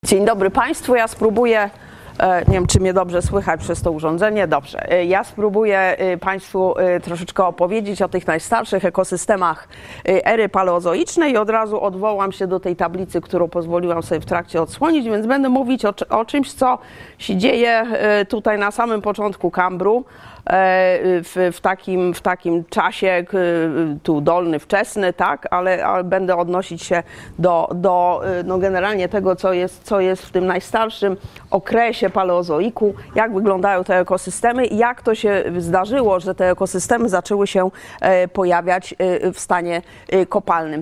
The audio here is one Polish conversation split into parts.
Dzień dobry Państwu, ja spróbuję, nie wiem czy mnie dobrze słychać przez to urządzenie, dobrze. Ja spróbuję Państwu troszeczkę opowiedzieć o tych najstarszych ekosystemach ery paleozoicznej i od razu odwołam się do tej tablicy, którą pozwoliłam sobie w trakcie odsłonić, więc będę mówić o czymś, co się dzieje tutaj na samym początku Kambru. W takim czasie, tu dolny, wczesny, tak, ale będę odnosić się do no generalnie tego, co jest w tym najstarszym okresie paleozoiku, jak wyglądają te ekosystemy i jak to się zdarzyło, że te ekosystemy zaczęły się pojawiać w stanie kopalnym.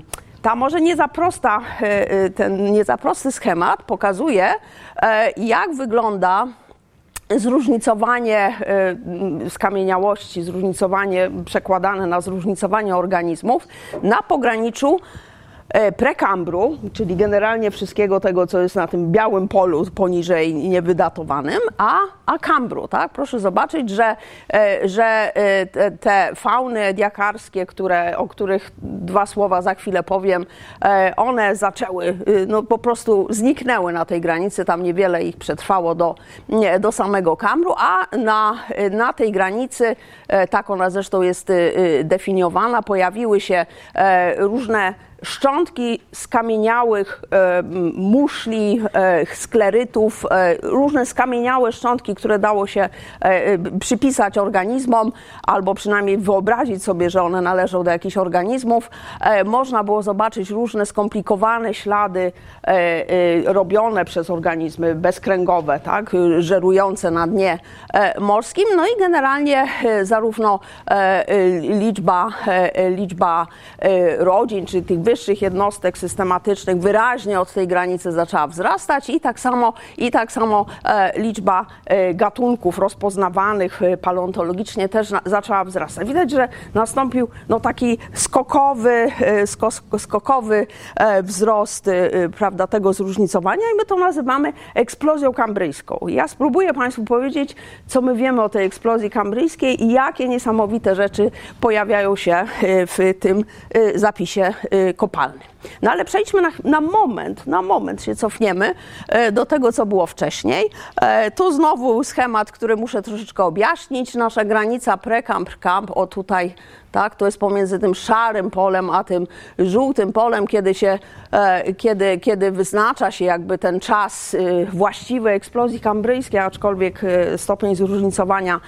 Ten nie za prosty schemat pokazuje, jak wygląda zróżnicowanie skamieniałości, zróżnicowanie przekładane na zróżnicowanie organizmów na pograniczu prekambru, czyli generalnie wszystkiego tego, co jest na tym białym polu poniżej niewydatowanym, a kambru, tak? Proszę zobaczyć, że te fauny ediakarskie, o których dwa słowa za chwilę powiem, one zaczęły, no po prostu zniknęły na tej granicy, tam niewiele ich przetrwało do samego kambru, a na tej granicy, tak ona zresztą jest definiowana, pojawiły się różne szczątki skamieniałych muszli, sklerytów, różne skamieniałe szczątki, które dało się przypisać organizmom, albo przynajmniej wyobrazić sobie, że one należą do jakichś organizmów. Można było zobaczyć różne skomplikowane ślady robione przez organizmy bezkręgowe, tak, żerujące na dnie morskim. No i generalnie zarówno liczba rodzin, czy tych wyższych jednostek systematycznych wyraźnie od tej granicy zaczęła wzrastać i tak samo liczba gatunków rozpoznawanych paleontologicznie też zaczęła wzrastać. Widać, że nastąpił no, taki skokowy wzrost, prawda, tego zróżnicowania i my to nazywamy eksplozją kambryjską. Ja spróbuję Państwu powiedzieć, co my wiemy o tej eksplozji kambryjskiej i jakie niesamowite rzeczy pojawiają się w tym zapisie kopalnym. No ale przejdźmy na moment się cofniemy do tego, co było wcześniej. Tu znowu schemat, który muszę troszeczkę objaśnić. Nasza granica pre-kamp, o tutaj, tak, to jest pomiędzy tym szarym polem a tym żółtym polem, kiedy wyznacza się jakby ten czas właściwej eksplozji kambryjskiej, aczkolwiek stopień zróżnicowania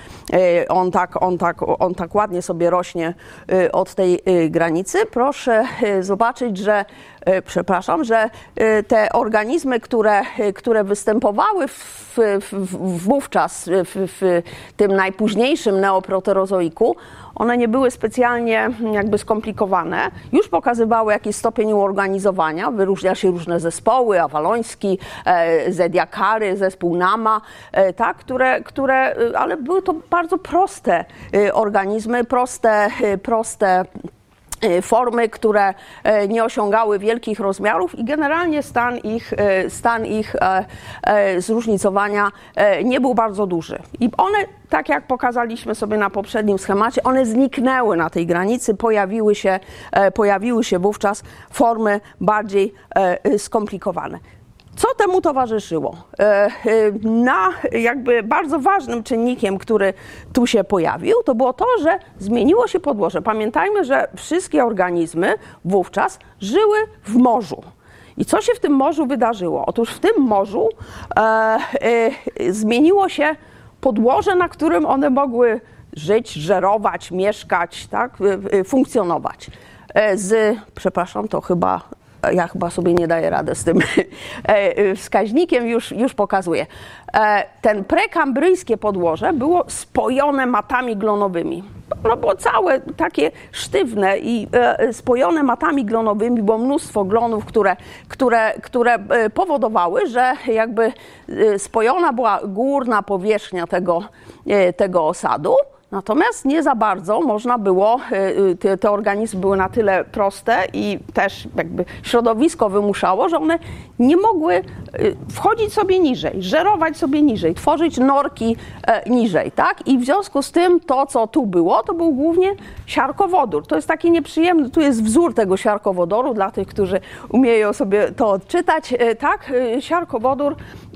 on tak ładnie sobie rośnie od tej granicy. Proszę zobaczyć, że te organizmy, które występowały wówczas w tym najpóźniejszym neoproterozoiku, one nie były specjalnie jakby skomplikowane, już pokazywały jakiś stopień uorganizowania, wyróżnia się różne zespoły, awaloński, zediakary, zespół Nama, tak, ale były to bardzo proste organizmy, proste formy, które nie osiągały wielkich rozmiarów i generalnie stan ich zróżnicowania nie był bardzo duży. I one, tak jak pokazaliśmy sobie na poprzednim schemacie, one zniknęły na tej granicy, pojawiły się wówczas formy bardziej skomplikowane. Co temu towarzyszyło? Jakby bardzo ważnym czynnikiem, który tu się pojawił, to było to, że zmieniło się podłoże. Pamiętajmy, że wszystkie organizmy wówczas żyły w morzu. I co się w tym morzu wydarzyło? Otóż w tym morzu zmieniło się podłoże, na którym one mogły żyć, żerować, mieszkać, tak, funkcjonować. Ja chyba sobie nie daję rady z tym wskaźnikiem, już pokazuję. Ten prekambryjskie podłoże było spojone matami glonowymi. Ono było całe takie sztywne i spojone matami glonowymi, było mnóstwo glonów, które powodowały, że jakby spojona była górna powierzchnia tego osadu Natomiast nie za bardzo można było, te organizmy były na tyle proste i też jakby środowisko wymuszało, że one nie mogły wchodzić sobie niżej, żerować sobie niżej, tworzyć norki niżej, tak? I w związku z tym to, co tu było, to był głównie siarkowodór. To jest taki nieprzyjemny, tu jest wzór tego siarkowodoru dla tych, którzy umieją sobie to odczytać, tak? Siarkowodór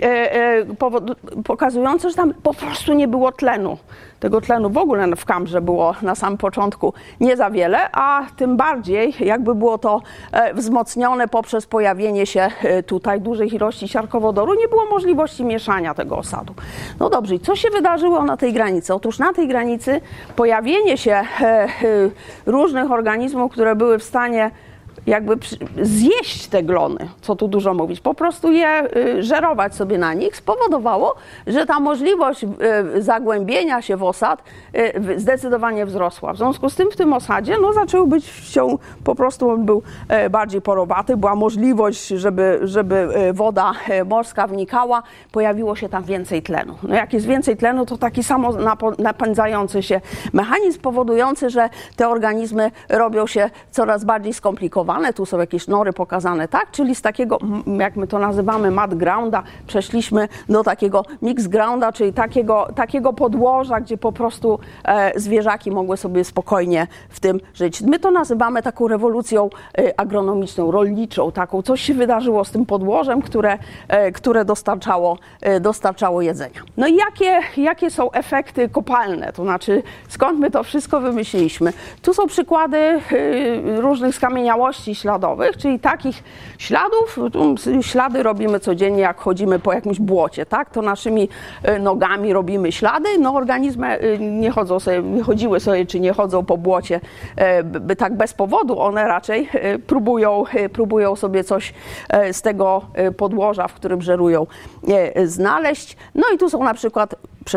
pokazujący, że tam po prostu nie było tlenu. Tego tlenu w ogóle w kambrze było na samym początku nie za wiele, a tym bardziej jakby było to wzmocnione poprzez pojawienie się tutaj dużych ilości siarkowodoru, nie było możliwości mieszania tego osadu. No dobrze, i co się wydarzyło na tej granicy? Otóż na tej granicy pojawienie się różnych organizmów, które były w stanie jakby zjeść te glony, co tu dużo mówić, po prostu je żerować sobie na nich, spowodowało, że ta możliwość zagłębienia się w osad zdecydowanie wzrosła. W związku z tym w tym osadzie zaczęły być po prostu on był bardziej porowaty, była możliwość, żeby woda morska wnikała, pojawiło się tam więcej tlenu. No jak jest więcej tlenu, to taki samo napędzający się mechanizm powodujący, że te organizmy robią się coraz bardziej skomplikowane. Tu są jakieś nory pokazane, tak? Czyli z takiego, jak my to nazywamy, mud grounda, przeszliśmy do takiego mix grounda, czyli takiego podłoża, gdzie po prostu zwierzaki mogły sobie spokojnie w tym żyć. My to nazywamy taką rewolucją agronomiczną, rolniczą, taką. Coś się wydarzyło z tym podłożem, które dostarczało jedzenia. No i jakie są efekty kopalne? To znaczy, skąd my to wszystko wymyśliliśmy? Tu są przykłady różnych skamieniałości śladowych, czyli takich śladów, ślady robimy codziennie, jak chodzimy po jakimś błocie, tak? To naszymi nogami robimy ślady, no organizmy nie chodziły sobie, czy nie chodzą po błocie tak bez powodu, one raczej próbują sobie coś z tego podłoża, w którym żerują, znaleźć. No i tu są na przykład,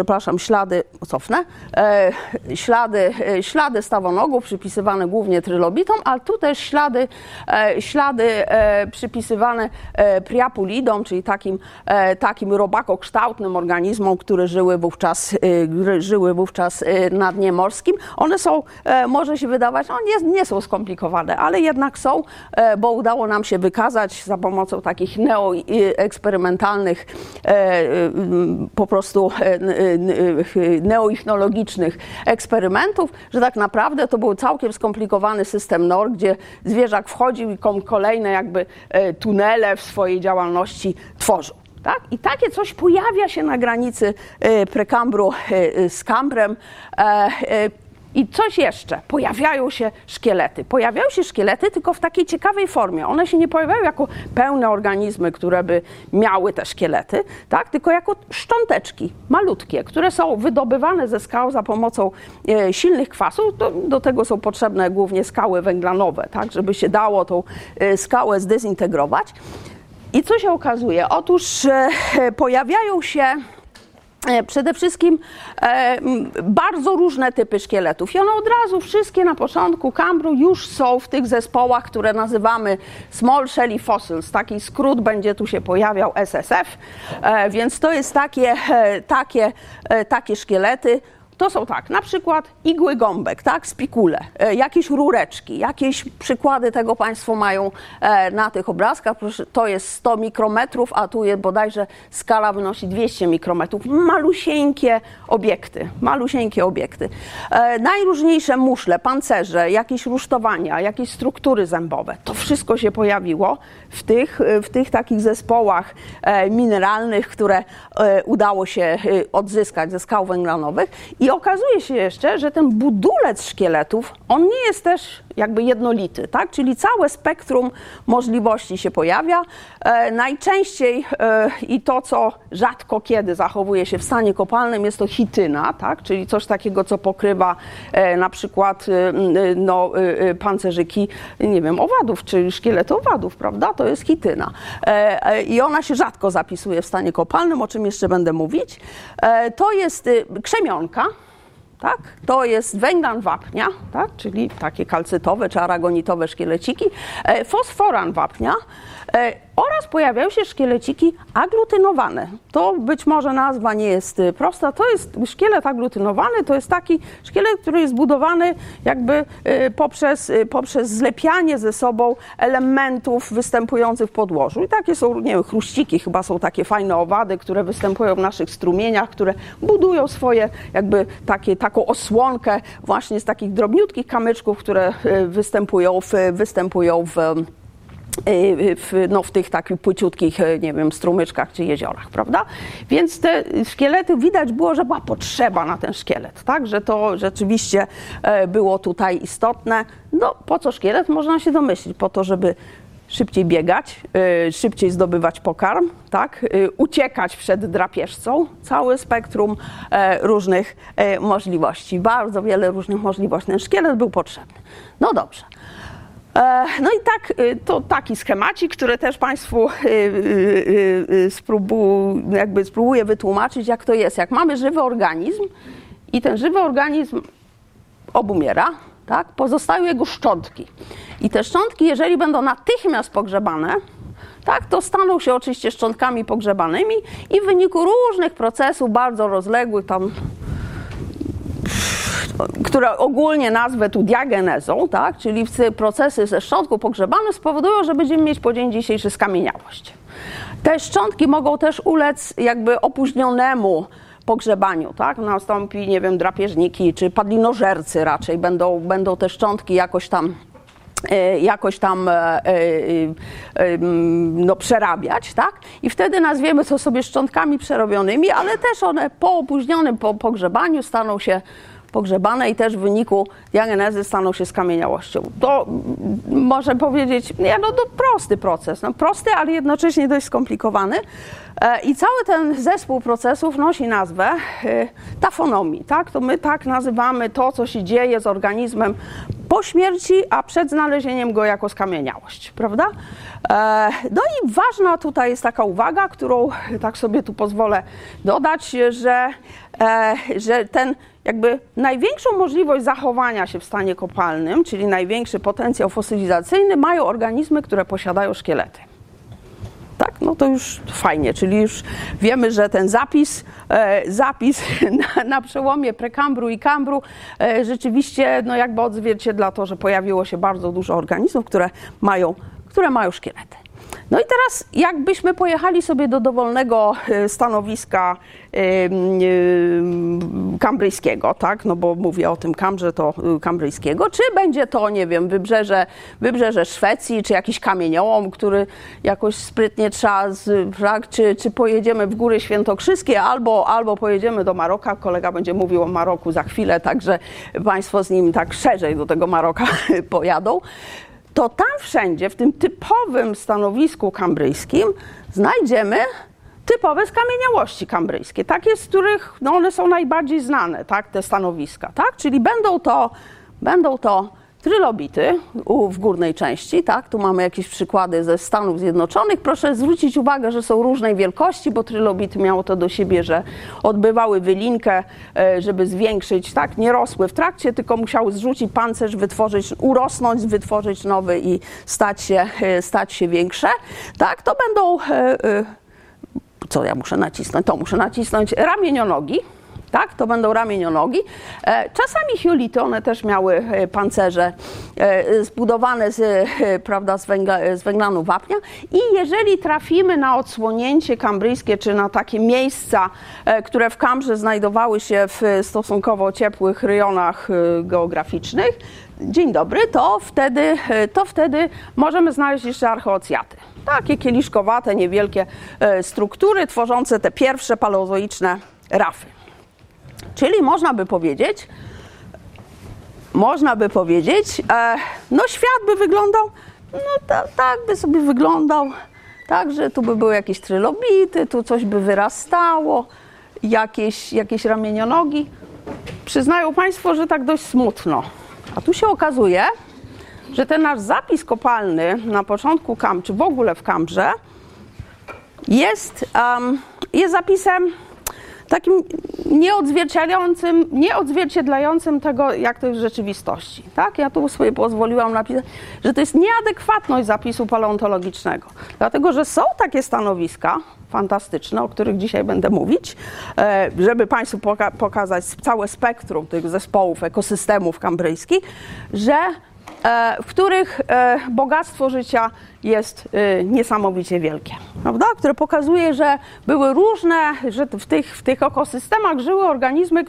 ślady stawonogów przypisywane głównie trylobitom, ale tu też ślady przypisywane priapulidom, czyli takim robakokształtnym organizmom, które żyły wówczas na dnie morskim. One są, może się wydawać, nie są skomplikowane, ale jednak są, bo udało nam się wykazać za pomocą takich neoeksperymentalnych po prostu neoichnologicznych eksperymentów, że tak naprawdę to był całkiem skomplikowany system nor, gdzie zwierzak wchodził i kolejne jakby tunele w swojej działalności tworzył. Tak? I takie coś pojawia się na granicy prekambru z kambrem. I coś jeszcze, pojawiają się szkielety, tylko w takiej ciekawej formie. One się nie pojawiają jako pełne organizmy, które by miały te szkielety, tak? Tylko jako szcząteczki malutkie, które są wydobywane ze skał za pomocą silnych kwasów. Do tego są potrzebne głównie skały węglanowe, tak? Żeby się dało tą skałę zdezintegrować. I co się okazuje? Otóż pojawiają się przede wszystkim bardzo różne typy szkieletów i one od razu wszystkie na początku kambru już są w tych zespołach, które nazywamy Small Shelly Fossils. Taki skrót będzie tu się pojawiał, SSF, więc to jest takie szkielety. To są tak, na przykład igły gąbek, tak, spikule, jakieś rureczki, jakieś przykłady tego Państwo mają na tych obrazkach. Proszę, to jest 100 mikrometrów, a tu jest bodajże skala wynosi 200 mikrometrów. Malusieńkie obiekty. Najróżniejsze muszle, pancerze, jakieś rusztowania, jakieś struktury zębowe. To wszystko się pojawiło w tych takich zespołach mineralnych, które udało się odzyskać ze skał węglanowych. I okazuje się jeszcze, że ten budulec szkieletów, on nie jest też jakby jednolity, tak? Czyli całe spektrum możliwości się pojawia. Najczęściej i to, co rzadko kiedy zachowuje się w stanie kopalnym, jest to chityna, tak? Czyli coś takiego, co pokrywa na przykład pancerzyki, nie wiem, owadów, czy szkielety owadów, prawda? To jest chityna. I ona się rzadko zapisuje w stanie kopalnym, o czym jeszcze będę mówić. To jest krzemionka. Tak? To jest węglan wapnia, tak? Czyli takie kalcytowe czy aragonitowe szkieleciki, fosforan wapnia Oraz pojawiają się szkieleciki aglutynowane. To być może nazwa nie jest prosta, to jest szkielet aglutynowany, to jest taki szkielet, który jest budowany jakby poprzez zlepianie ze sobą elementów występujących w podłożu. I takie są, nie wiem, chruściki, chyba są takie fajne owady, które występują w naszych strumieniach, które budują swoje jakby taką osłonkę właśnie z takich drobniutkich kamyczków, które występują w tych takich płyciutkich, nie wiem, strumyczkach czy jeziorach, prawda? Więc te szkielety, widać było, że była potrzeba na ten szkielet, tak? Że to rzeczywiście było tutaj istotne. No, po co szkielet? Można się domyślić, po to, żeby szybciej biegać, szybciej zdobywać pokarm, tak? Uciekać przed drapieżcą. Całe spektrum różnych możliwości, bardzo wiele różnych możliwości. Ten szkielet był potrzebny. No dobrze. No i tak, to taki schemacik, który też Państwu spróbuję wytłumaczyć, jak to jest. Jak mamy żywy organizm i ten żywy organizm obumiera, tak, pozostają jego szczątki. I te szczątki, jeżeli będą natychmiast pogrzebane, tak, to staną się oczywiście szczątkami pogrzebanymi i w wyniku różnych procesów bardzo rozległych, tam, które ogólnie nazwę tu diagenezą, tak, czyli procesy ze szczątków pogrzebanych spowodują, że będziemy mieć po dzień dzisiejszy skamieniałość. Te szczątki mogą też ulec jakby opóźnionemu pogrzebaniu, tak? Nastąpi, nie wiem, drapieżniki czy padlinożercy raczej będą te szczątki jakoś tam przerabiać, tak? I wtedy nazwiemy to sobie szczątkami przerobionymi, ale też one po opóźnionym pogrzebaniu staną się pogrzebane i też w wyniku diagenezy staną się skamieniałością. To może powiedzieć, to prosty proces, prosty, ale jednocześnie dość skomplikowany. I cały ten zespół procesów nosi nazwę tafonomii, tak? To my tak nazywamy to, co się dzieje z organizmem po śmierci, a przed znalezieniem go jako skamieniałość, prawda? No i ważna tutaj jest taka uwaga, którą tak sobie tu pozwolę dodać, że ten jakby największą możliwość zachowania się w stanie kopalnym, czyli największy potencjał fosylizacyjny, mają organizmy, które posiadają szkielety. Tak, no to już fajnie, czyli już wiemy, że ten zapis na przełomie prekambru i kambru rzeczywiście jakby odzwierciedla to, że pojawiło się bardzo dużo organizmów, które mają szkielety. No i teraz jakbyśmy pojechali sobie do dowolnego stanowiska kambryjskiego, tak, no bo mówię o tym kambrze, to kambryjskiego, czy będzie to, nie wiem, wybrzeże Szwecji, czy jakiś kamieniołom, który jakoś sprytnie trzeba, czy pojedziemy w Góry Świętokrzyskie, albo pojedziemy do Maroka, kolega będzie mówił o Maroku za chwilę, także Państwo z nim tak szerzej do tego Maroka pojadą. To tam wszędzie, w tym typowym stanowisku kambryjskim znajdziemy typowe skamieniałości kambryjskie, takie, z których one są najbardziej znane, tak, te stanowiska, tak, czyli będą to trylobity w górnej części, tak, tu mamy jakieś przykłady ze Stanów Zjednoczonych. Proszę zwrócić uwagę, że są różnej wielkości, bo trylobity miało to do siebie, że odbywały wylinkę, żeby zwiększyć, tak, nie rosły w trakcie, tylko musiały zrzucić pancerz, urosnąć, wytworzyć nowy i stać się większe, tak, to będą, co ja muszę nacisnąć? To muszę nacisnąć ramienionogi. Tak, to będą ramienionogi. Czasami hiolity, one też miały pancerze zbudowane z węglanu wapnia i jeżeli trafimy na odsłonięcie kambryjskie, czy na takie miejsca, które w Kambrze znajdowały się w stosunkowo ciepłych rejonach geograficznych, dzień dobry, to wtedy możemy znaleźć jeszcze archeocjaty. Takie kieliszkowate, niewielkie struktury tworzące te pierwsze paleozoiczne rafy. Czyli można by powiedzieć, no świat by wyglądał, no tak by sobie wyglądał, tak, że tu by były jakieś trylobity, tu coś by wyrastało, jakieś ramienionogi. Przyznają Państwo, że tak dość smutno. A tu się okazuje, że ten nasz zapis kopalny na początku czy w ogóle w Kambrze jest zapisem takim nieodzwierciedlającym tego, jak to jest w rzeczywistości. Tak? Ja tu sobie pozwoliłam napisać, że to jest nieadekwatność zapisu paleontologicznego. Dlatego, że są takie stanowiska fantastyczne, o których dzisiaj będę mówić, żeby Państwu pokazać całe spektrum tych zespołów, ekosystemów kambryjskich, w których bogactwo życia jest niesamowicie wielkie, prawda? Które pokazuje, że były różne, że w tych ekosystemach żyły organizmy,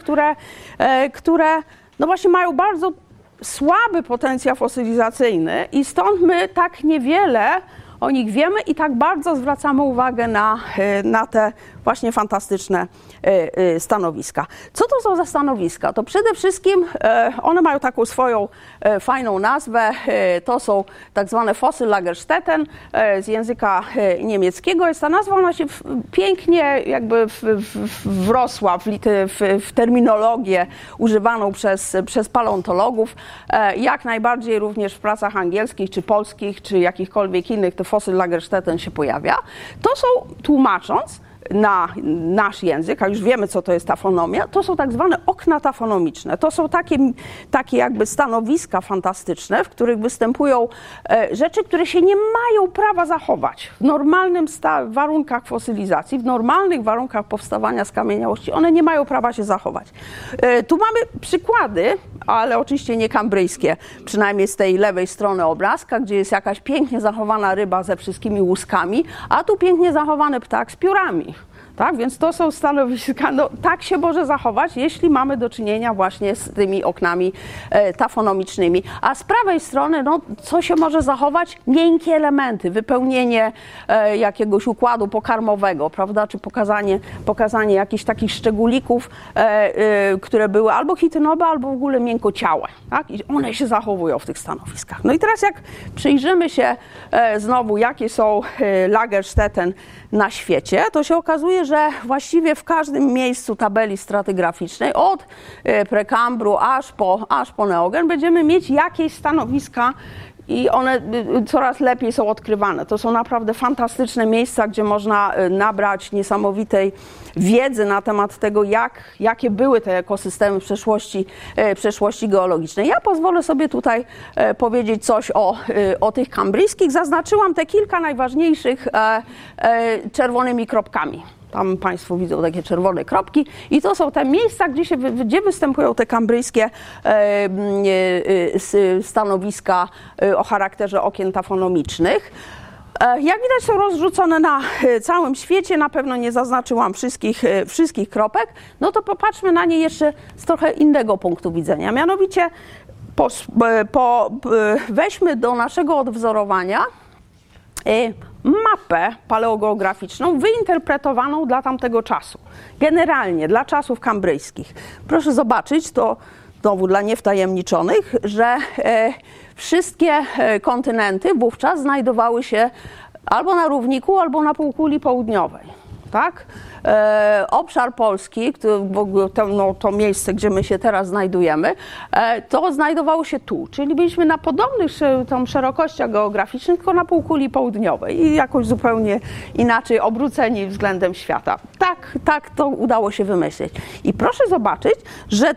które no właśnie mają bardzo słaby potencjał fosylizacyjny i stąd my tak niewiele o nich wiemy i tak bardzo zwracamy uwagę na te właśnie fantastyczne stanowiska. Co to są za stanowiska? To przede wszystkim one mają taką swoją fajną nazwę. To są tak zwane Fossil-Lagerstätten z języka niemieckiego. Jest ta nazwa, ona się pięknie jakby wrosła w terminologię używaną przez paleontologów. Jak najbardziej również w pracach angielskich, czy polskich, czy jakichkolwiek innych to Fossil-Lagerstätten się pojawia. To są, tłumacząc na nasz język, a już wiemy, co to jest tafonomia, to są tak zwane okna tafonomiczne. To są takie jakby stanowiska fantastyczne, w których występują rzeczy, które się nie mają prawa zachować. W normalnych warunkach fosylizacji, w normalnych warunkach powstawania skamieniałości, one nie mają prawa się zachować. Tu mamy przykłady, ale oczywiście nie kambryjskie, przynajmniej z tej lewej strony obrazka, gdzie jest jakaś pięknie zachowana ryba ze wszystkimi łuskami, a tu pięknie zachowany ptak z piórami. Tak, więc to są stanowiska, no tak się może zachować, jeśli mamy do czynienia właśnie z tymi oknami tafonomicznymi. A z prawej strony, no co się może zachować? Miękkie elementy, wypełnienie jakiegoś układu pokarmowego, prawda, czy pokazanie jakichś takich szczególików, które były albo chitynowe, albo w ogóle miękkociałe, tak? I one się zachowują w tych stanowiskach. No i teraz jak przyjrzymy się znowu, jakie są Lagerstätten na świecie, to się okazuje, że właściwie w każdym miejscu tabeli stratygraficznej, od prekambru aż po neogen, będziemy mieć jakieś stanowiska i one coraz lepiej są odkrywane. To są naprawdę fantastyczne miejsca, gdzie można nabrać niesamowitej wiedzy na temat tego, jakie były te ekosystemy w przeszłości geologicznej. Ja pozwolę sobie tutaj powiedzieć coś o tych kambryjskich. Zaznaczyłam te kilka najważniejszych czerwonymi kropkami. Tam Państwo widzą takie czerwone kropki i to są te miejsca, gdzie występują te kambryjskie stanowiska o charakterze okien tafonomicznych. Jak widać, są rozrzucone na całym świecie, na pewno nie zaznaczyłam wszystkich kropek, no to popatrzmy na nie jeszcze z trochę innego punktu widzenia. Mianowicie weźmy do naszego odwzorowania mapę paleogeograficzną wyinterpretowaną dla tamtego czasu. Generalnie dla czasów kambryjskich. Proszę zobaczyć, to znowu dla niewtajemniczonych, że wszystkie kontynenty wówczas znajdowały się albo na równiku, albo na półkuli południowej. Tak? Obszar Polski, to miejsce, gdzie my się teraz znajdujemy, to znajdowało się tu, czyli byliśmy na podobnych szerokościach geograficznych, tylko na półkuli południowej i jakoś zupełnie inaczej obróceni względem świata. Tak to udało się wymyślić. I proszę zobaczyć, że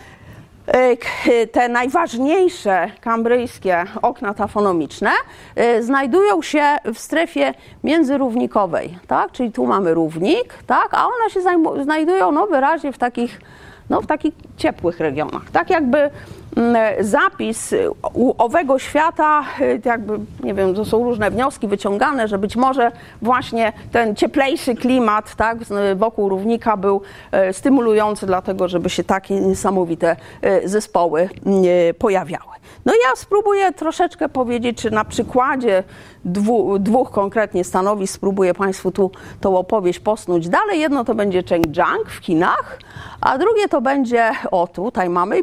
te najważniejsze kambryjskie okna tafonomiczne znajdują się w strefie międzyrównikowej, tak? Czyli tu mamy równik, tak? A one się znajdują wyraźnie w takich ciepłych regionach. Tak jakby zapis owego świata, jakby, nie wiem, to są różne wnioski wyciągane, że być może właśnie ten cieplejszy klimat, tak, wokół równika był stymulujący dlatego, żeby się takie niesamowite zespoły pojawiały. No ja spróbuję troszeczkę powiedzieć, czy na przykładzie dwóch konkretnie stanowisk spróbuję Państwu tu tą opowieść posnuć dalej. Jedno to będzie Chengjiang w Chinach, a drugie to będzie, tutaj mamy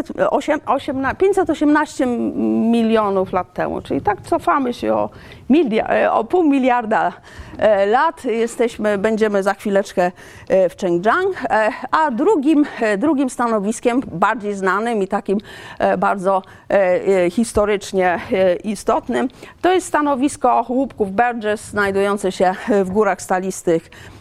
518 milionów lat temu, czyli tak cofamy się o pół miliarda lat. Będziemy za chwileczkę w Chengjiang, a drugim stanowiskiem, bardziej znanym i takim bardzo historycznie istotnym, to jest stanowisko łupków Burgess znajdujące się w Górach Stalistych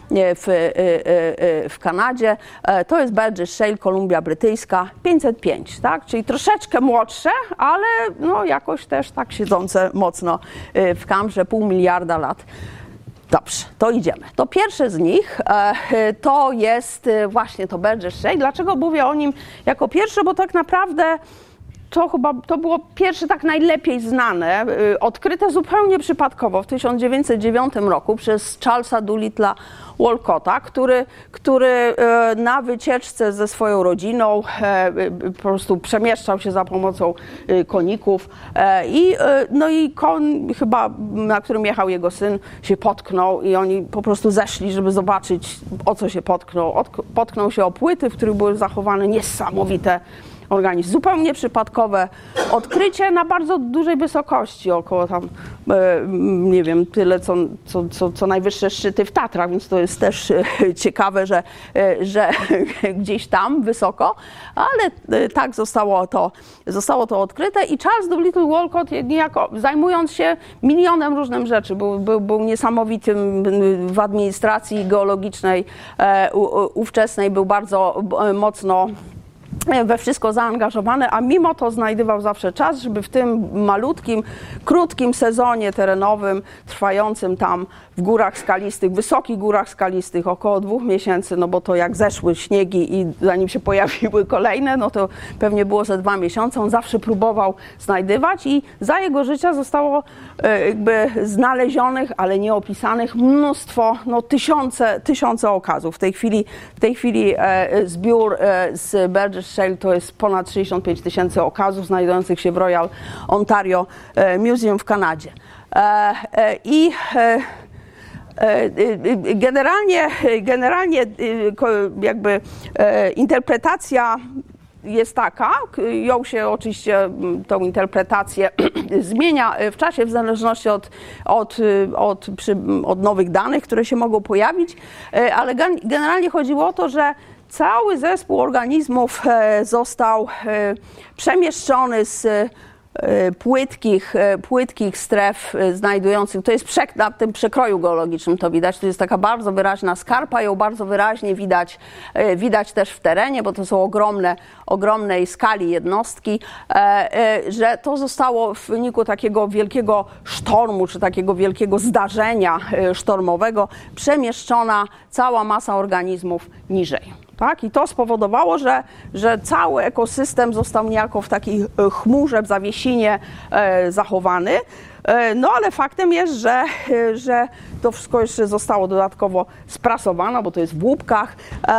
w Kanadzie. To jest Burgess Shale, Kolumbia Brytyjska, 505, tak? Czyli troszeczkę młodsze, ale no jakoś też tak siedzące mocno w kamrze, 500 miliarda lat. Dobrze, to idziemy. To pierwsze z nich to jest właśnie to Burgess Shale. Dlaczego mówię o nim jako pierwsze? Bo tak naprawdę to było pierwsze tak najlepiej znane, odkryte zupełnie przypadkowo w 1909 roku przez Charlesa Doolittle'a Walcotta, który na wycieczce ze swoją rodziną po prostu przemieszczał się za pomocą koników i koń chyba, na którym jechał jego syn, się potknął i oni po prostu zeszli, żeby zobaczyć, o co się potknął. Potknął się o płyty, w których były zachowane niesamowite organizm. Zupełnie przypadkowe odkrycie na bardzo dużej wysokości, około tam, nie wiem, tyle co najwyższe szczyty w Tatrach, więc to jest też ciekawe, że gdzieś tam wysoko, ale tak zostało to odkryte i Charles Doolittle Walcott, niejako zajmując się milionem różnych rzeczy, był niesamowitym w administracji geologicznej ówczesnej, był bardzo mocno we wszystko zaangażowany, a mimo to znajdował zawsze czas, żeby w tym malutkim, krótkim sezonie terenowym, trwającym tam w górach skalistych, wysokich górach skalistych, około 2 miesięcy, no bo to jak zeszły śniegi i zanim się pojawiły kolejne, no to pewnie było ze 2 miesiące, on zawsze próbował znajdywać i za jego życia zostało jakby znalezionych, ale nieopisanych mnóstwo, no tysiące okazów. W tej chwili zbiór z Burgess Shale to jest ponad 65 000 okazów znajdujących się w Royal Ontario Museum w Kanadzie. Generalnie jakby interpretacja jest taka, ją się oczywiście tą interpretację zmienia w czasie w zależności od nowych danych, które się mogą pojawić, ale generalnie chodziło o to, że cały zespół organizmów został przemieszczony z płytkich stref znajdujących, to jest na tym przekroju geologicznym to widać, to jest taka bardzo wyraźna skarpa, ją bardzo wyraźnie widać też w terenie, bo to są ogromnej skali jednostki, że to zostało w wyniku takiego wielkiego sztormu, czy takiego wielkiego zdarzenia sztormowego przemieszczona cała masa organizmów niżej. Tak? I to spowodowało, że cały ekosystem został niejako w takiej chmurze, w zawiesinie zachowany. No ale faktem jest, że to wszystko jeszcze zostało dodatkowo sprasowane, bo to jest w łupkach.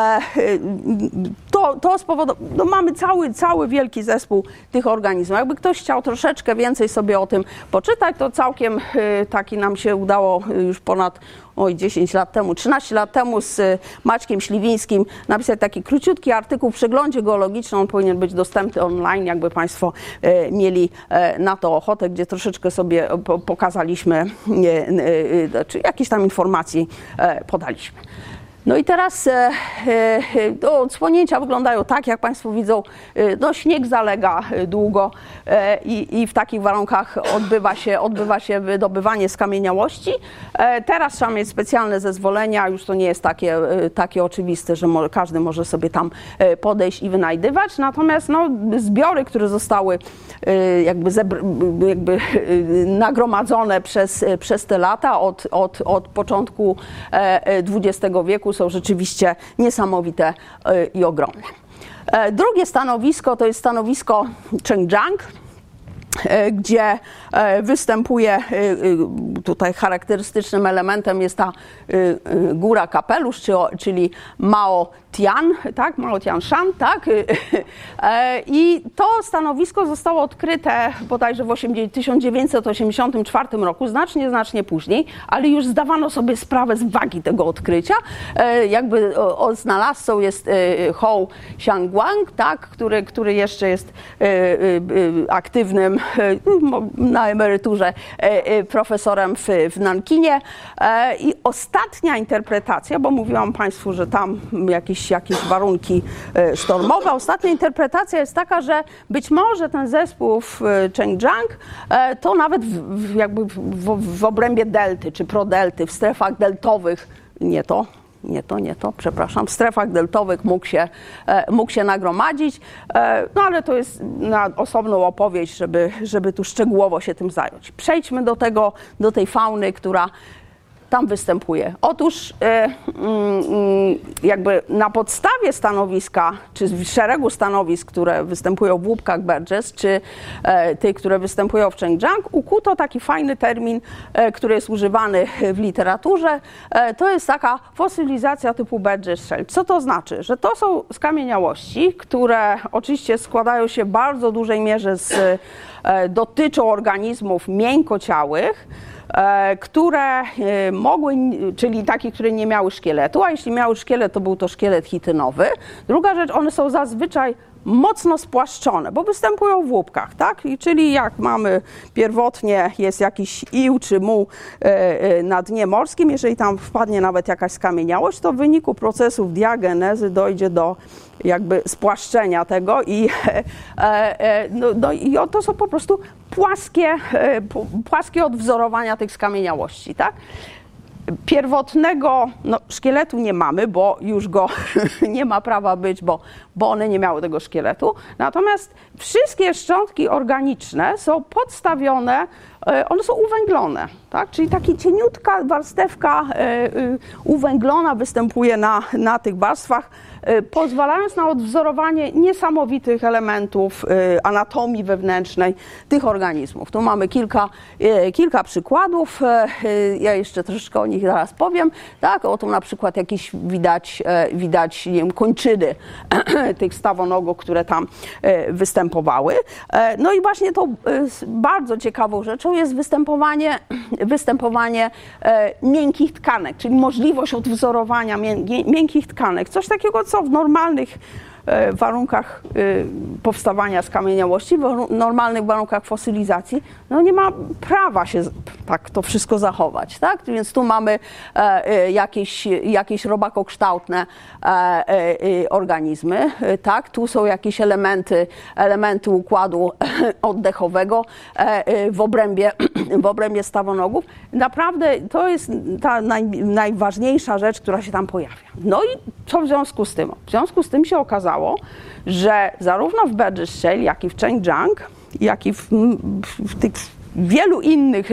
To spowodowało, no mamy cały wielki zespół tych organizmów. Jakby ktoś chciał troszeczkę więcej sobie o tym poczytać, to całkiem taki nam się udało już ponad 10 lat temu, 13 lat temu z Maćkiem Śliwińskim napisać taki króciutki artykuł w przeglądzie geologicznym. On powinien być dostępny online, jakby Państwo mieli na to ochotę, gdzie troszeczkę sobie pokazaliśmy, czy jakieś tam informacji podaliśmy. No i teraz odsłonięcia wyglądają tak, jak Państwo widzą, no śnieg zalega długo i w takich warunkach odbywa się wydobywanie skamieniałości. Teraz trzeba mieć specjalne zezwolenia, już to nie jest takie oczywiste, że każdy może sobie tam podejść i wynajdywać, natomiast no, zbiory, które zostały jakby nagromadzone przez te lata od początku XX wieku są rzeczywiście niesamowite i ogromne. Drugie stanowisko to jest stanowisko Chengjiang, gdzie występuje, tutaj charakterystycznym elementem jest ta góra kapelusz, czyli Mao Tian, tak? Mao Tianshan, tak? I to stanowisko zostało odkryte bodajże w 1984 roku, znacznie później, ale już zdawano sobie sprawę z wagi tego odkrycia. Jakby znalazcą jest Hou Xiangguang, tak? Który jeszcze jest aktywnym na emeryturze profesorem w Nankinie. I ostatnia interpretacja, bo mówiłam Państwu, że tam jakieś warunki sztormowe. Ostatnia interpretacja jest taka, że być może ten zespół w Chengjiang to nawet w obrębie delty czy prodelty, w strefach deltowych, nie to, w strefach deltowych mógł się nagromadzić, no ale to jest na osobną opowieść, żeby tu szczegółowo się tym zająć. Przejdźmy do tej fauny, która tam występuje. Otóż jakby na podstawie stanowiska, czy szeregu stanowisk, które występują w łupkach Burgess, czy tych, które występują w Cheng-Jiang, ukuto taki fajny termin, który jest używany w literaturze. To jest taka fosylizacja typu Burgess Shale. Co to znaczy? Że to są skamieniałości, które oczywiście składają się w bardzo dużej mierze dotyczą organizmów miękkociałych, które mogły, czyli takich, które nie miały szkieletu, a jeśli miały szkielet, to był to szkielet chitynowy. Druga rzecz, one są zazwyczaj mocno spłaszczone, bo występują w łupkach, tak? Czyli jak mamy pierwotnie jest jakiś ił czy muł na dnie morskim, jeżeli tam wpadnie nawet jakaś skamieniałość, to w wyniku procesów diagenezy dojdzie do jakby spłaszczenia tego i to są po prostu płaskie odwzorowania tych skamieniałości, tak? Pierwotnego szkieletu nie mamy, bo już go nie ma prawa być, bo one nie miały tego szkieletu. Natomiast wszystkie szczątki organiczne są podstawione, one są uwęglone, tak? Czyli taka cieniutka warstewka uwęglona występuje na tych warstwach, pozwalając na odwzorowanie niesamowitych elementów anatomii wewnętrznej tych organizmów. Tu mamy kilka przykładów, ja jeszcze troszeczkę o nich zaraz powiem. Tak, oto na przykład jakieś widać nie wiem, kończyny tych stawonogów, które tam występowały. No i właśnie tą bardzo ciekawą rzeczą jest występowanie miękkich tkanek, czyli możliwość odwzorowania miękkich tkanek. Coś takiego, co w normalnych warunkach powstawania skamieniałości, w normalnych warunkach fosylizacji, no nie ma prawa się tak to wszystko zachować, tak? Więc tu mamy jakieś robakokształtne organizmy, tak? Tu są jakieś elementy układu oddechowego w obrębie stawonogów. Naprawdę to jest ta najważniejsza rzecz, która się tam pojawia. No i co w związku z tym? W związku z tym się okazało, że zarówno w Burgess Shale, jak i w Cheng-Jiang, jak i w tych wielu innych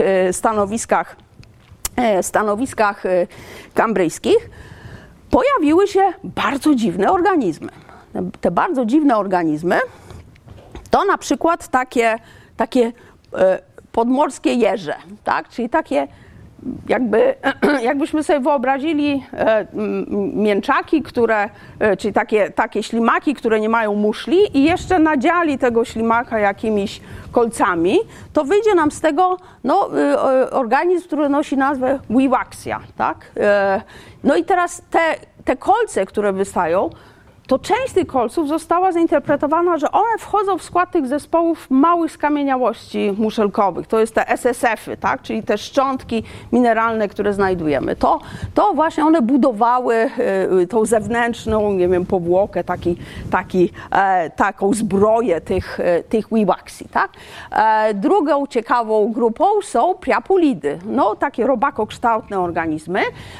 stanowiskach kambryjskich pojawiły się bardzo dziwne organizmy. Te bardzo dziwne organizmy to na przykład takie podmorskie jeże, tak? Czyli takie jakbyśmy sobie wyobrazili mięczaki, czyli takie ślimaki, które nie mają muszli i jeszcze nadziali tego ślimaka jakimiś kolcami, to wyjdzie nam z tego organizm, który nosi nazwę Wiwaxia, tak? No i teraz te kolce, które wystają, to część tych kolców została zinterpretowana, że one wchodzą w skład tych zespołów małych skamieniałości muszelkowych. To jest te SSF-y, tak? Czyli te szczątki mineralne, które znajdujemy. To właśnie one budowały tą zewnętrzną, nie wiem, powłokę, taką zbroję tych Wiwaxi, tak? Drugą ciekawą grupą są priapulidy. No, takie robakokształtne organizmy,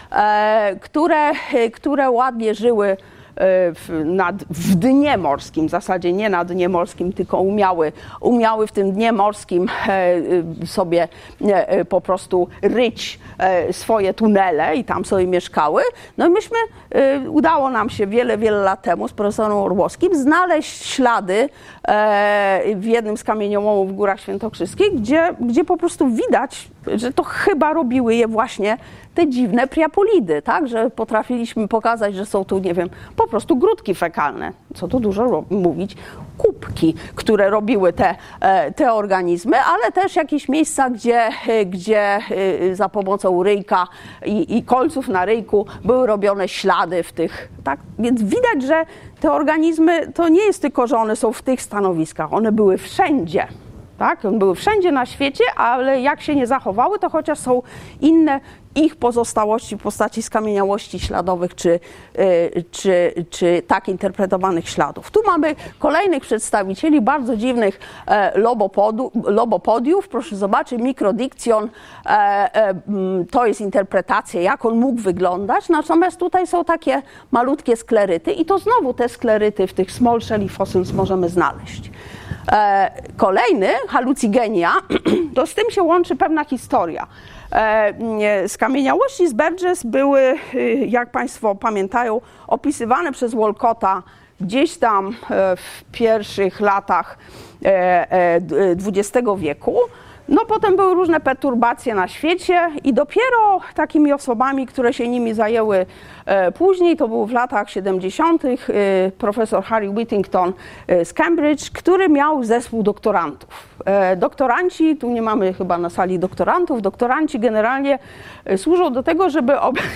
które ładnie żyły w dnie morskim, w zasadzie nie na dnie morskim, tylko umiały w tym dnie morskim sobie po prostu ryć swoje tunele i tam sobie mieszkały. No i udało nam się wiele lat temu z profesorem Orłowskim znaleźć ślady w jednym z kamieniołomów w Górach Świętokrzyskich, gdzie po prostu widać, że to chyba robiły je właśnie te dziwne priapulidy, tak? Że potrafiliśmy pokazać, że są tu, nie wiem, po prostu grudki fekalne, co tu dużo mówić, kubki, które robiły te organizmy, ale też jakieś miejsca, gdzie za pomocą ryjka i kolców na ryjku były robione ślady w tych, tak? Więc widać, że te organizmy, to nie jest tylko, że one są w tych stanowiskach, one były wszędzie. Tak? Były wszędzie na świecie, ale jak się nie zachowały, to chociaż są inne ich pozostałości w postaci skamieniałości śladowych czy tak interpretowanych śladów. Tu mamy kolejnych przedstawicieli bardzo dziwnych lobopodiów. Proszę zobaczyć, mikrodikcjon to jest interpretacja, jak on mógł wyglądać, natomiast tutaj są takie malutkie skleryty i to znowu te skleryty w tych small shelly fossils możemy znaleźć. Kolejny, halucygenia, to z tym się łączy pewna historia. Skamieniałości z Burgess były, jak Państwo pamiętają, opisywane przez Walcotta gdzieś tam w pierwszych latach XX wieku. No potem były różne perturbacje na świecie i dopiero takimi osobami, które się nimi zajęły później, to był w latach 70. Profesor Harry Whittington z Cambridge, który miał zespół doktorantów. Doktoranci, tu nie mamy chyba na sali doktorantów, doktoranci generalnie służą do tego, żeby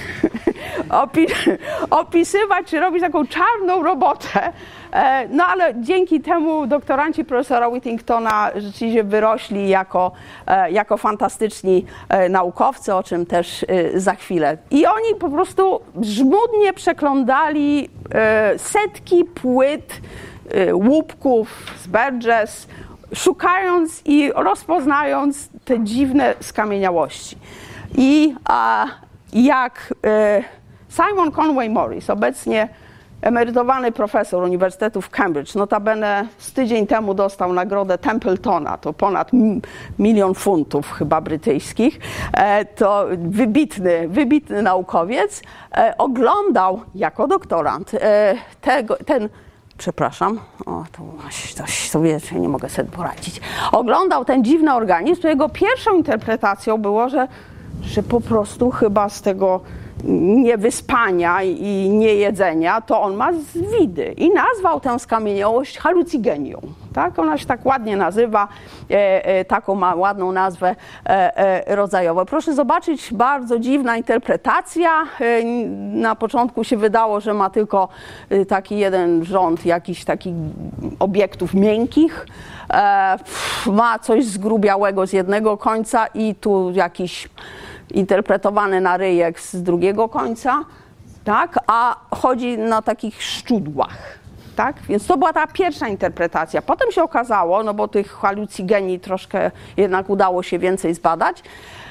opisywać czy robić taką czarną robotę. No ale dzięki temu doktoranci profesora Whittingtona rzeczywiście wyrośli jako fantastyczni naukowcy, o czym też za chwilę. I oni po prostu żmudnie przeglądali setki płyt łupków z Burgess, szukając i rozpoznając te dziwne skamieniałości. I jak Simon Conway Morris, obecnie emerytowany profesor Uniwersytetu w Cambridge, notabene z tydzień temu dostał nagrodę Templetona, to ponad 1 000 000 funtów chyba brytyjskich, to wybitny naukowiec, oglądał jako doktorant przepraszam, to sobie nie mogę sobie poradzić, oglądał ten dziwny organizm, to jego pierwszą interpretacją było, że po prostu chyba z tego niewyspania i niejedzenia, to on ma zwidy i nazwał tę skamieniałość halucygenią. Tak? Ona się tak ładnie nazywa, taką ma ładną nazwę rodzajową. Proszę zobaczyć, bardzo dziwna interpretacja. Na początku się wydało, że ma tylko taki jeden rząd jakichś takich obiektów miękkich. Ma coś zgrubiałego z jednego końca i tu jakiś interpretowany na ryjek z drugiego końca, tak? A chodzi na takich szczudłach. Tak? Więc to była ta pierwsza interpretacja. Potem się okazało, no bo tych halucygenii troszkę jednak udało się więcej zbadać,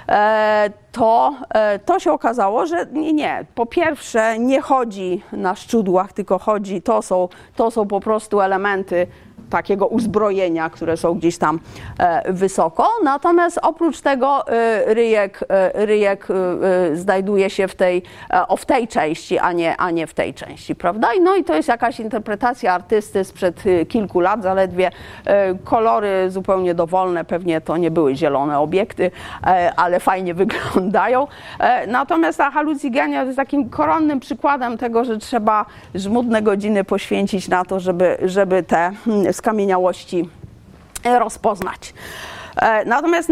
to się okazało, że nie. Po pierwsze nie chodzi na szczudłach, tylko to są po prostu elementy takiego uzbrojenia, które są gdzieś tam wysoko. Natomiast oprócz tego ryjek znajduje się w tej części, a nie w tej części, prawda? No i to jest jakaś interpretacja artysty sprzed kilku lat zaledwie. Kolory zupełnie dowolne, pewnie to nie były zielone obiekty, ale fajnie wyglądają. Natomiast ta halucygenia jest takim koronnym przykładem tego, że trzeba żmudne godziny poświęcić na to, żeby te skamieniałości rozpoznać. Natomiast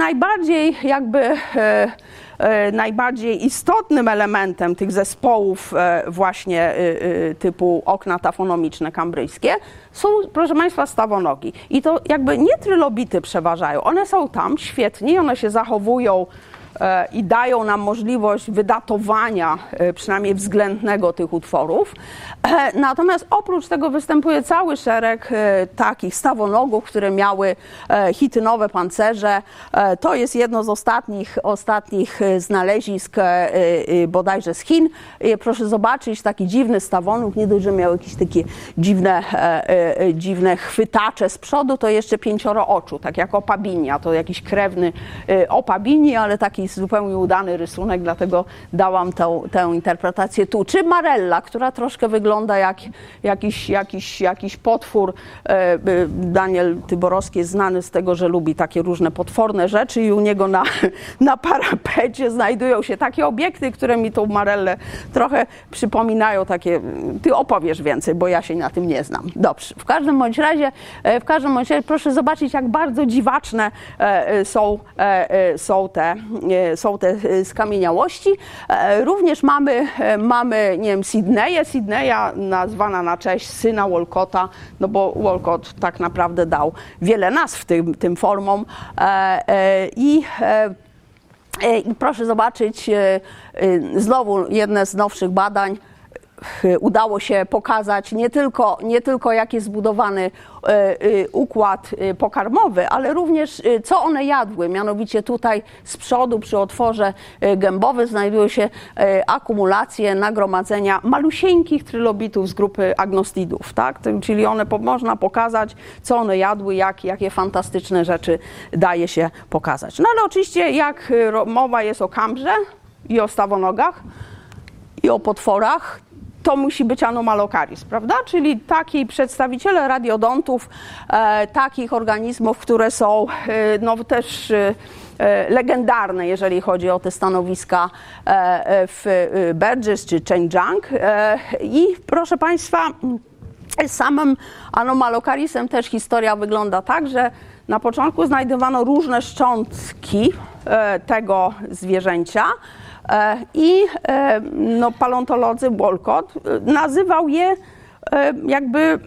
najbardziej istotnym elementem tych zespołów właśnie typu okna tafonomiczne kambryjskie są, proszę Państwa, stawonogi. I to jakby nie trylobity przeważają. One są tam świetnie, one się zachowują i dają nam możliwość wydatowania przynajmniej względnego tych utworów. Natomiast oprócz tego występuje cały szereg takich stawonogów, które miały chitynowe pancerze. To jest jedno z ostatnich znalezisk bodajże z Chin. Proszę zobaczyć, taki dziwny stawonóg, nie dość, że miał jakieś takie dziwne chwytacze z przodu, to jeszcze 5 oczu, tak jak opabinia. To jakiś krewny opabini, ale taki zupełnie udany rysunek, dlatego dałam tę interpretację tu. Czy marella, która troszkę wygląda jak jakiś potwór. Daniel Tyborowski jest znany z tego, że lubi takie różne potworne rzeczy i u niego na parapecie znajdują się takie obiekty, które mi tą marellę trochę przypominają takie. Ty opowiesz więcej, bo ja się na tym nie znam. Dobrze. W każdym bądź razie proszę zobaczyć, jak bardzo dziwaczne są te są te skamieniałości. Również mamy, nie wiem, Sydneya nazwana na cześć syna Walcotta, no bo Walcott tak naprawdę dał wiele nazw tym formom. I proszę zobaczyć, znowu jedne z nowszych badań. Udało się pokazać nie tylko jak jest zbudowany układ pokarmowy, ale również co one jadły. Mianowicie tutaj z przodu przy otworze gębowym znajdują się akumulacje, nagromadzenia malusieńkich trylobitów z grupy agnostidów, tak? Czyli można pokazać, co one jadły, jakie fantastyczne rzeczy daje się pokazać. No ale oczywiście jak mowa jest o kambrze i o stawonogach i o potworach, to musi być Anomalocaris, prawda? Czyli taki przedstawiciele radiodontów, takich organizmów, które są no, też legendarne, jeżeli chodzi o te stanowiska w Burgess czy Chengjiang. I proszę Państwa, z samym Anomalocarisem też historia wygląda tak, że na początku znajdowano różne szczątki tego zwierzęcia, i no, paleontolodzy Walcott nazywał je jakby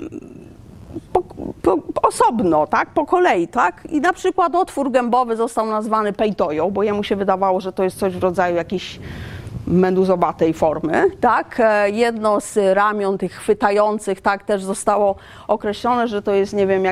osobno, tak, po kolei, tak? I na przykład otwór gębowy został nazwany peitoją, bo jemu się wydawało, że to jest coś w rodzaju jakiejś meduzowatej formy, tak? Jedno z ramion tych chwytających, tak, też zostało określone, że to jest, nie wiem,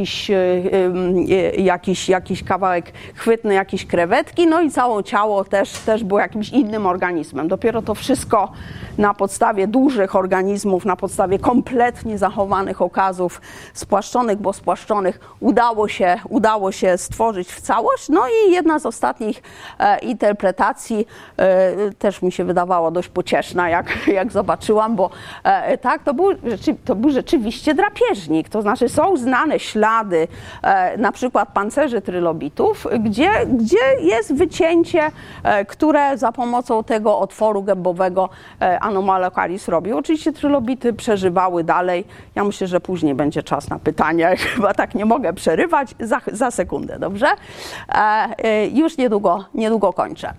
jakiś kawałek chwytny, jakieś krewetki, no i całe ciało też było jakimś innym organizmem. Dopiero to wszystko na podstawie dużych organizmów, na kompletnie zachowanych okazów spłaszczonych, bo spłaszczonych udało się stworzyć w całość. No i jedna z ostatnich interpretacji też mi się wydawała dość pocieszna, jak zobaczyłam, bo tak, to był rzeczywiście drapieżnik. To znaczy są znane ślady na przykład pancerzy trylobitów, gdzie jest wycięcie, które za pomocą tego otworu gębowego Anomalocaris robił. Oczywiście trylobity przeżywały dalej. Ja myślę, że później będzie czas na pytania. Chyba tak nie mogę przerywać. Za sekundę, dobrze? Już niedługo kończę.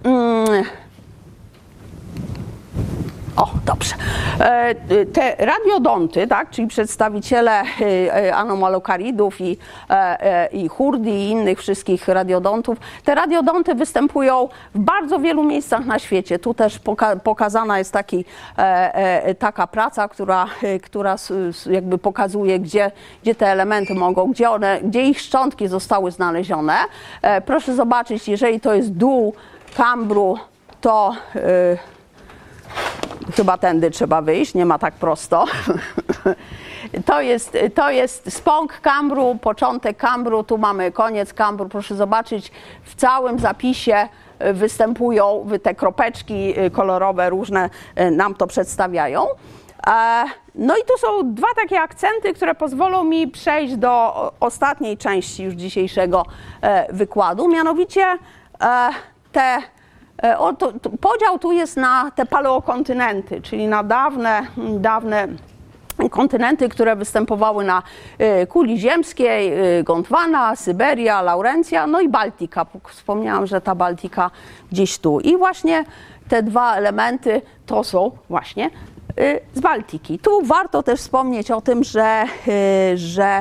O, dobrze. Te radiodonty, tak, czyli przedstawiciele anomalocaridów i churdi i innych wszystkich radiodontów, te radiodonty występują w bardzo wielu miejscach na świecie. Tu też pokazana jest taka praca, która jakby pokazuje, gdzie te elementy mogą, gdzie ich szczątki zostały znalezione. Proszę zobaczyć, jeżeli to jest dół kambru, to chyba tędy trzeba wyjść, nie ma tak prosto. To jest spąk kambru, początek kambru, tu mamy koniec kambru. Proszę zobaczyć, w całym zapisie występują te kropeczki kolorowe, różne nam to przedstawiają. No i tu są dwa takie akcenty, które pozwolą mi przejść do ostatniej części już dzisiejszego wykładu, mianowicie podział tu jest na te paleokontynenty, czyli na dawne kontynenty, które występowały na kuli ziemskiej, Gondwana, Syberia, Laurencja, no i Baltika. Wspomniałam, że ta Baltika gdzieś tu. I właśnie te dwa elementy to są właśnie z Baltiki. Tu warto też wspomnieć o tym, że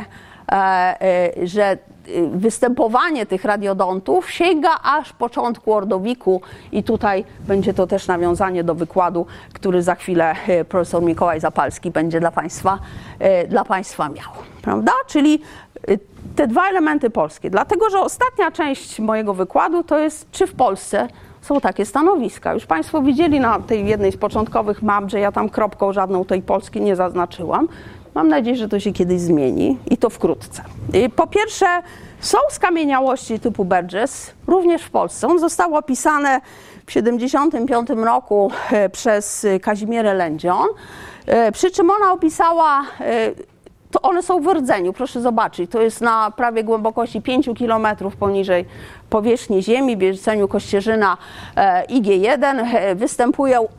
występowanie tych radiodontów sięga aż początku ordowiku i tutaj będzie to też nawiązanie do wykładu, który za chwilę profesor Mikołaj Zapalski będzie dla Państwa miał. Prawda? Czyli te dwa elementy polskie. Dlatego, że ostatnia część mojego wykładu to jest, czy w Polsce są takie stanowiska. Już Państwo widzieli na tej jednej z początkowych map, że ja tam kropką żadną tej Polski nie zaznaczyłam. Mam nadzieję, że to się kiedyś zmieni i to wkrótce. Po pierwsze, są skamieniałości typu Burgess, również w Polsce. One zostały opisane w 1975 roku przez Kazimierę Lędzion, przy czym ona opisała, to one są w rdzeniu, proszę zobaczyć, to jest na prawie głębokości 5 km poniżej powierzchni Ziemi, w rdzeniu Kościerzyna IG1 występują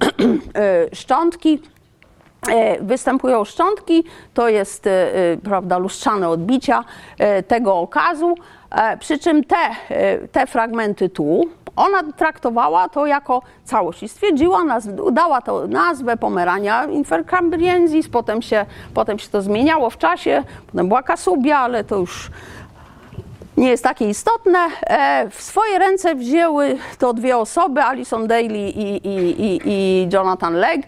szczątki, to jest, prawda, lustrzane odbicia tego okazu, przy czym te fragmenty tu, ona traktowała to jako całość i stwierdziła, dała to nazwę Pomerania infracambriensis, potem się to zmieniało w czasie, potem była Kasubia, ale to już nie jest takie istotne. W swoje ręce wzięły to dwie osoby, Alison Daly i Jonathan Legg,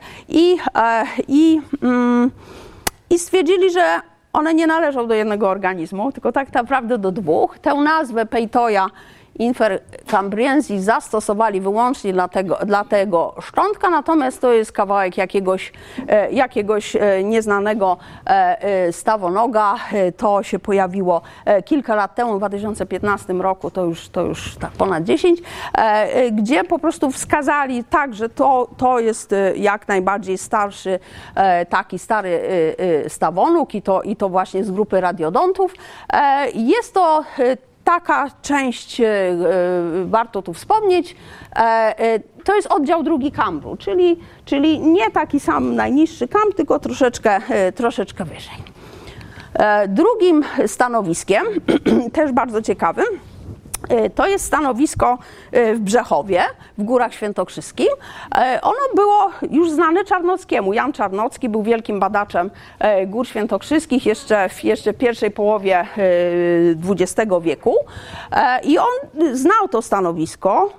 i stwierdzili, że one nie należą do jednego organizmu, tylko tak naprawdę do dwóch. Tę nazwę Peitoia infracambriensis zastosowali wyłącznie dla tego szczątka, natomiast to jest kawałek jakiegoś nieznanego stawonoga. To się pojawiło kilka lat temu, w 2015 roku, to już tak ponad 10, gdzie po prostu wskazali tak, że to jest jak najbardziej starszy, taki stary stawonóg i to właśnie z grupy radiodontów. Jest to taka część, warto tu wspomnieć, to jest oddział drugi kambru, czyli nie taki sam najniższy kamb, tylko troszeczkę wyżej. Drugim stanowiskiem, też bardzo ciekawym, to jest stanowisko w Brzechowie, w Górach Świętokrzyskich. Ono było już znane Czarnockiemu. Jan Czarnocki był wielkim badaczem Gór Świętokrzyskich jeszcze w pierwszej połowie XX wieku. I on znał to stanowisko,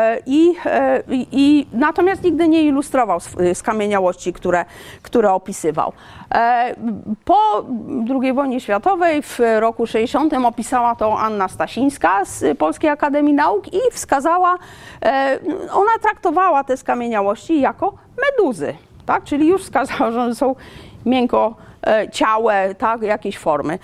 natomiast nigdy nie ilustrował skamieniałości, które opisywał. Po II wojnie światowej w roku 60 opisała to Anna Stasińska z Polskiej Akademii Nauk i wskazała, ona traktowała te skamieniałości jako meduzy, tak? Czyli już wskazała, że one są miękkociałe, tak? Jakiejś formy.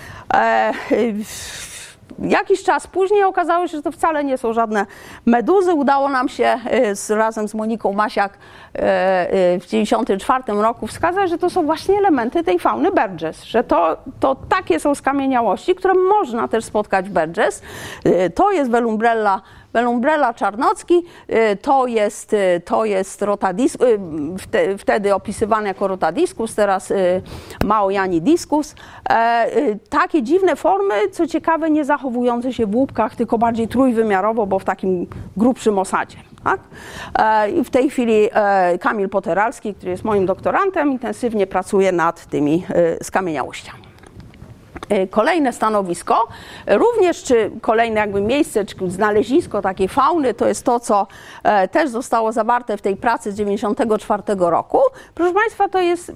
Jakiś czas później okazało się, że to wcale nie są żadne meduzy. Udało nam się razem z Moniką Masiak w 1994 roku wskazać, że to są właśnie elementy tej fauny Burgess, że to takie są skamieniałości, które można też spotkać w Burgess. To jest Velumbrella czarnocki, to jest rotadiscus, wtedy opisywany jako rotadiscus, teraz Maojani discus. Takie dziwne formy, co ciekawe, nie zachowujące się w łupkach, tylko bardziej trójwymiarowo, bo w takim grubszym osadzie. Tak? I w tej chwili Kamil Poteralski, który jest moim doktorantem, intensywnie pracuje nad tymi skamieniałościami. Kolejne stanowisko, również czy kolejne jakby miejsce, czy znalezisko takiej fauny, to jest to, co też zostało zawarte w tej pracy z 1994 roku. Proszę Państwa, to jest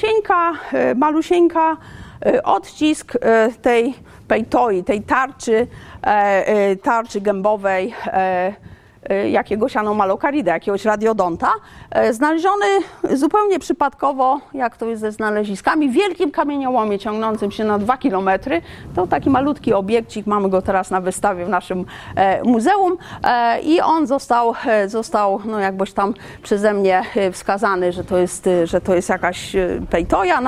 malusieńka odcisk tej peitoi, tej tarczy gębowej jakiegoś Anomalocaridae, jakiegoś radiodonta, znaleziony zupełnie przypadkowo, jak to jest ze znaleziskami, w wielkim kamieniołomie ciągnącym się na 2 km. To taki malutki obiekcik, mamy go teraz na wystawie w naszym muzeum i on został no jakbyś tam przeze mnie wskazany, że to jest jakaś peitoia,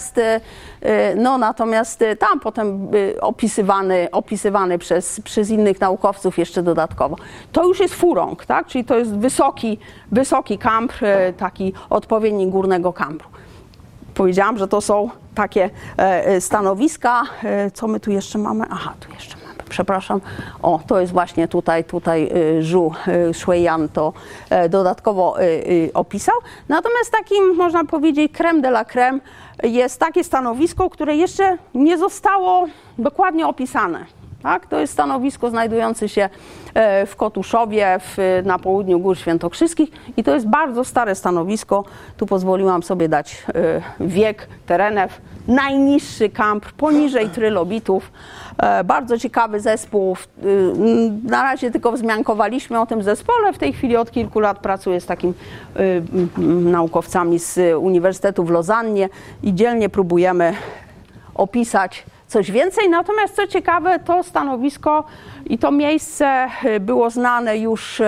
natomiast tam potem opisywany przez innych naukowców jeszcze dodatkowo. To już jest furong, tak? Czyli to jest wysoki kambr, taki odpowiednik górnego kambru. Powiedziałam, że to są takie stanowiska. Co my tu jeszcze mamy? Aha, tu jeszcze mamy, przepraszam. O, to jest właśnie tutaj Zhu Shuiyan to dodatkowo opisał. Natomiast takim, można powiedzieć, crème de la crème jest takie stanowisko, które jeszcze nie zostało dokładnie opisane. Tak? To jest stanowisko znajdujące się w Kotuszowie na południu Gór Świętokrzyskich i to jest bardzo stare stanowisko. Tu pozwoliłam sobie dać wiek, terenew, najniższy kambr, poniżej trylobitów. Bardzo ciekawy zespół. Na razie tylko wzmiankowaliśmy o tym zespole. W tej chwili od kilku lat pracuję z takimi naukowcami z Uniwersytetu w Lozannie i dzielnie próbujemy opisać coś więcej. Natomiast co ciekawe, to stanowisko i to miejsce było znane już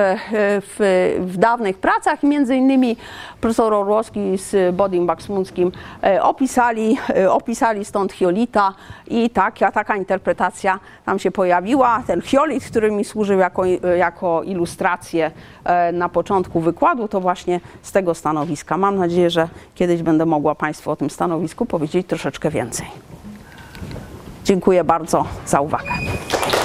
w dawnych pracach. Między innymi profesor Orłowski z Bodim-Baksmunckim opisali stąd chiolita i taka interpretacja tam się pojawiła. Ten chiolit, który mi służył jako ilustrację na początku wykładu, to właśnie z tego stanowiska. Mam nadzieję, że kiedyś będę mogła Państwu o tym stanowisku powiedzieć troszeczkę więcej. Dziękuję bardzo za uwagę.